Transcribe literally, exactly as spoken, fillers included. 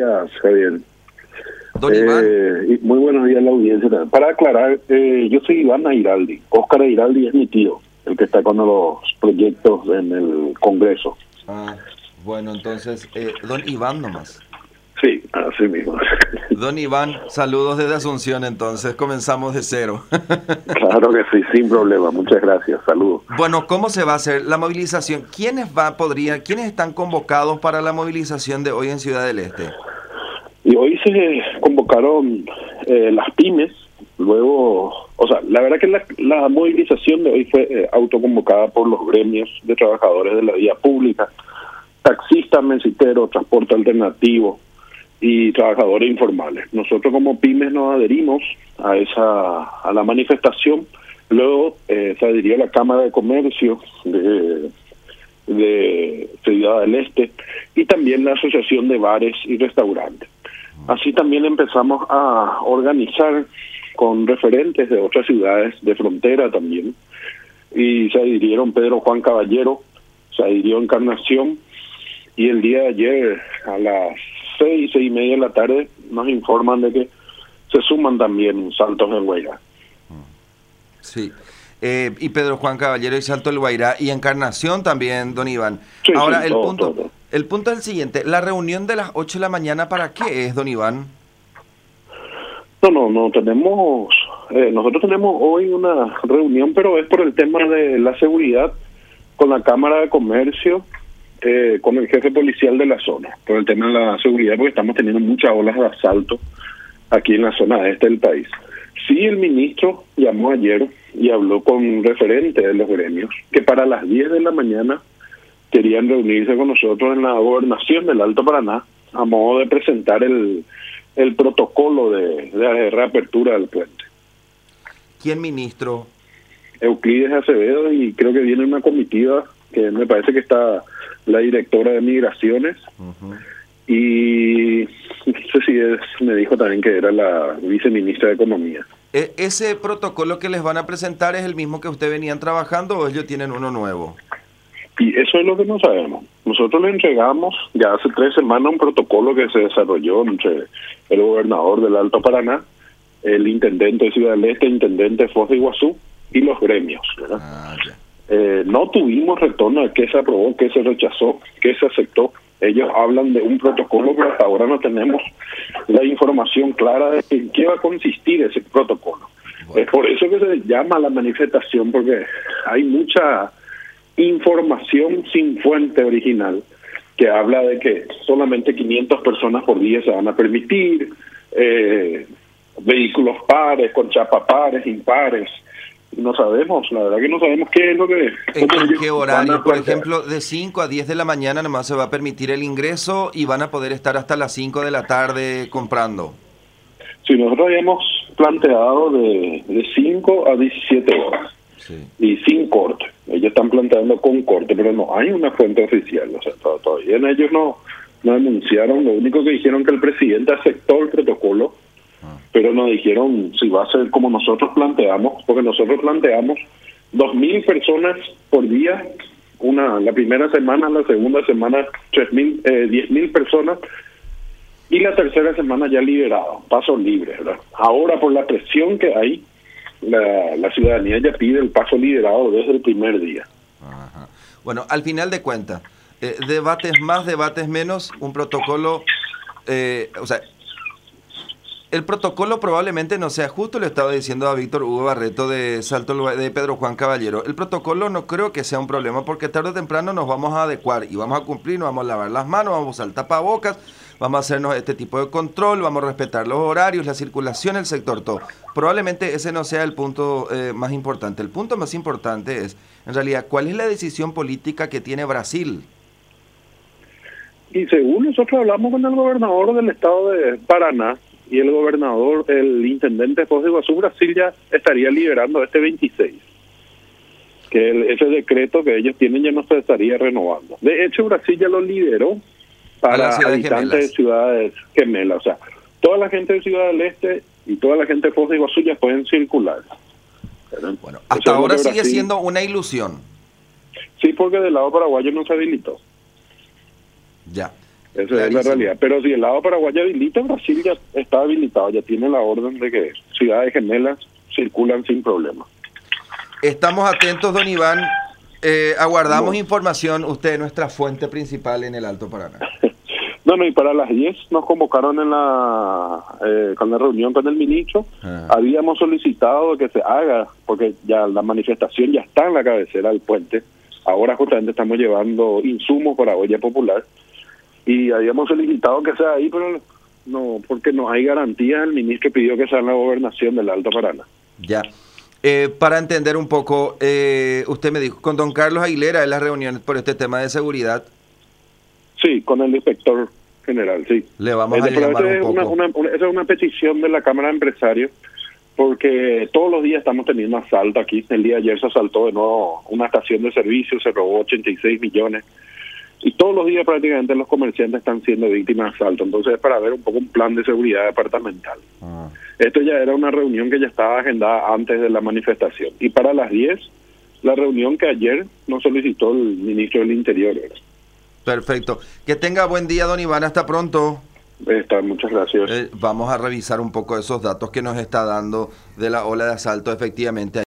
días, Javier. Don Iván. Eh, muy buenos días a la audiencia. Para aclarar, eh, yo soy Iván Airaldi. Óscar Airaldi es mi tío, el que está con los proyectos en el Congreso. Ah, bueno, entonces, eh, don Iván nomás. Sí, así mismo. Don Iván, saludos desde Asunción, entonces comenzamos de cero. Claro que sí, sin problema. Muchas gracias. Saludos. Bueno, ¿cómo se va a hacer la movilización? ¿Quiénes va, podría, quiénes están convocados para la movilización de hoy en Ciudad del Este? Y hoy se convocaron eh, las pymes, luego, o sea, la verdad que la, la movilización de hoy fue eh, autoconvocada por los gremios de trabajadores de la vía pública, taxistas, mensiteros, transporte alternativo y trabajadores informales. Nosotros como pymes nos adherimos a esa a la manifestación, luego eh, se adhirió la Cámara de Comercio de de Ciudad del Este y también la Asociación de Bares y Restaurantes. Así también empezamos a organizar con referentes de otras ciudades de frontera también, y se adhirieron Pedro Juan Caballero, se adhirió Encarnación, y el día de ayer a las seis, seis y media de la tarde nos informan de que se suman también Saltos del Guairá. Sí. Eh, y Pedro Juan Caballero y Salto del Guairá y Encarnación también, don Iván. Sí, Ahora, sí, el todo, punto todo. el punto es el siguiente. ¿La reunión de las ocho de la mañana para qué es, don Iván? No, no, no tenemos... Eh, nosotros tenemos hoy una reunión, pero es por el tema de la seguridad con la Cámara de Comercio, eh, con el jefe policial de la zona, por el tema de la seguridad, porque estamos teniendo muchas olas de asalto aquí en la zona este del país. Sí, el ministro llamó ayer y habló con referentes de los gremios, que para las diez de la mañana querían reunirse con nosotros en la gobernación del Alto Paraná a modo de presentar el, el protocolo de, de reapertura del puente. ¿Quién ministro? Euclides Acevedo, y creo que viene una comitiva que me parece que está la directora de Migraciones, uh-huh. y no sé si es, me dijo también que era la viceministra de Economía. ¿Ese protocolo que les van a presentar es el mismo que ustedes venían trabajando o ellos tienen uno nuevo? Y eso es lo que no sabemos. Nosotros le entregamos ya hace tres semanas un protocolo que se desarrolló entre el gobernador del Alto Paraná, el intendente de Ciudad del Este, el intendente de Foz de Iguazú y los gremios, ¿verdad? Ah, eh, no tuvimos retorno de qué se aprobó, qué se rechazó, qué se aceptó. Ellos hablan de un protocolo, pero hasta ahora no tenemos la información clara de en qué va a consistir ese protocolo. Bueno. Es por eso que se llama la manifestación, porque hay mucha información sin fuente original que habla de que solamente quinientas personas por día se van a permitir, eh, vehículos pares, con chapa pares, impares. No sabemos, la verdad que no sabemos qué es lo que... ¿En qué horario? Por ejemplo, de cinco a diez de la mañana nomás se va a permitir el ingreso y van a poder estar hasta las cinco de la tarde comprando. Sí, nosotros habíamos planteado de, de cinco a diecisiete horas, sí, y sin corte. Ellos están planteando con corte, pero no hay una fuente oficial. O sea, todavía ellos no, no anunciaron, lo único que dijeron que el presidente aceptó el protocolo, pero nos dijeron si va a ser como nosotros planteamos, porque nosotros planteamos dos mil personas por día, una la primera semana, la segunda semana tres mil, eh, diez mil personas, y la tercera semana ya liberado, paso libre, ¿verdad? Ahora por la presión que hay, la, la ciudadanía ya pide el paso liberado desde el primer día. Ajá. Bueno, al final de cuentas, eh, debates más, debates menos, un protocolo, eh, o sea, el protocolo probablemente no sea justo, le estaba diciendo a Víctor Hugo Barreto de Salto de Pedro Juan Caballero. El protocolo no creo que sea un problema porque tarde o temprano nos vamos a adecuar y vamos a cumplir, nos vamos a lavar las manos, vamos a usar tapabocas, vamos a hacernos este tipo de control, vamos a respetar los horarios, la circulación, el sector, todo. Probablemente ese no sea el punto eh, más importante. El punto más importante es, en realidad, ¿cuál es la decisión política que tiene Brasil? Y según nosotros hablamos con el gobernador del estado de Paraná, y el gobernador, el intendente de Foz de Iguazú, Brasil ya estaría liberando este veintiséis. Que el, ese decreto que ellos tienen ya no se estaría renovando. De hecho, Brasil ya lo liberó para habitantes de ciudades gemelas. O sea, toda la gente de Ciudad del Este y toda la gente de Foz de Iguazú ya pueden circular. Bueno, hasta ahora sigue siendo una ilusión. Sí, porque del lado paraguayo no se habilitó. Ya. Esa Clarísimo. es la realidad. Pero si el lado paraguayo habilita, Brasil ya está habilitado, ya tiene la orden de que ciudades gemelas circulan sin problema. Estamos atentos, don Iván. Eh, aguardamos No. información. Usted es nuestra fuente principal en el Alto Paraná. No, no, y para las diez nos convocaron en la eh, con la reunión con el ministro. Ah. Habíamos solicitado que se haga, porque ya la manifestación ya está en la cabecera del puente. Ahora justamente estamos llevando insumos para olla popular. Y habíamos solicitado que sea ahí, pero no, porque no hay garantía. El ministro pidió que sea en la gobernación del Alto Paraná. Ya. Eh, para entender un poco, eh, usted me dijo, con don Carlos Aguilera en las reuniones por este tema de seguridad. Sí, con el inspector general, sí. Le vamos Este, a pero llamar ese es un una, poco. una, una- esa es una petición de la Cámara de Empresarios, porque todos los días estamos teniendo asalto aquí. El día de ayer se asaltó de nuevo una estación de servicio, se robó ochenta y seis millones. Y todos los días prácticamente los comerciantes están siendo víctimas de asalto. Entonces es para ver un poco un plan de seguridad departamental. Ah. Esto ya era una reunión que ya estaba agendada antes de la manifestación. Y para las diez, la reunión que ayer nos solicitó el ministro del Interior. Perfecto. Que tenga buen día, don Iván. Hasta pronto. Está, muchas gracias. Eh, vamos a revisar un poco esos datos que nos está dando de la ola de asalto, efectivamente.